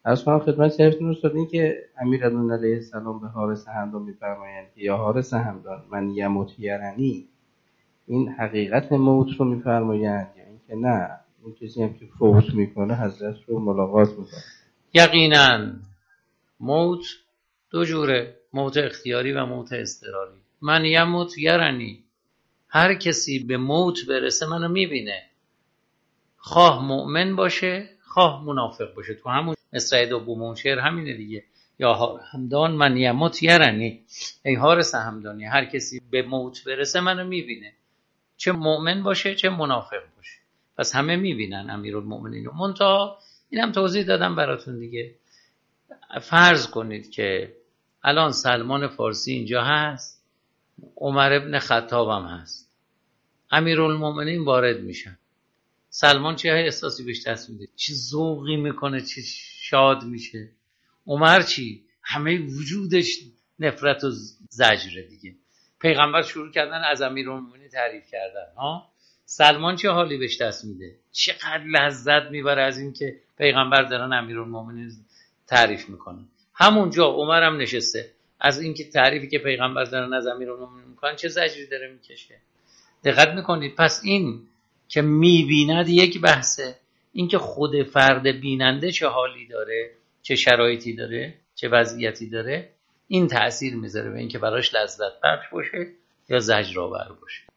عرض کنم خدمت شریفتون استاد، این که امیرالمومنین علیه السلام به حارث همدان می‌فرمایند که یا حارث همدان من یموت یرنی، این حقیقت موت رو می‌فرمایند یا اینکه نه اون کسی هم که فوت میکنه حضرت رو ملاقات میکنه؟ یقینا موت دو جوره، موت اختیاری و موت اضطراری. من یموت یرنی، هر کسی به موت برسه منو میبینه، خواه مؤمن باشه خواه منافق باشه. تو همون مصرع دوم شعر همینه دیگه، یا همدان من یموت یرنی، ای حارس همدانی هر کسی به موت برسه منو میبینه، چه مؤمن باشه چه منافق باشه. پس همه میبینن امیرالمؤمنین رو. منتها اینم توضیح دادم براتون دیگه. فرض کنید که الان سلمان فارسی اینجا هست، عمر ابن خطاب هم هست، امیرالمؤمنین وارد میشن، سلمان چه احساسی بهش دست میده؟ چه ذوقی میکنه، چه شاد میشه. عمر چی؟ همه وجودش نفرت و زجر دیگه. پیغمبر شروع کردن از امیرالمؤمنین تعریف کردن ها. سلمان چه حالی بهش دست میده؟ چقدر لذت میبره از این که پیغمبر دارن امیرالمؤمنین تعریف میکنن. همونجا عمر هم نشسته، از این که تعریفی که پیغمبر دارن از امیرالمؤمنین میکنن چه زجری داره میکشه. دقت میکنید؟ پس این که میبیند یک بحثه، این که خود فرد بیننده چه حالی داره، چه شرایطی داره، چه وضعیتی داره، این تأثیر میذاره به این که براش لذت بخش باشه یا زجرآور باشه.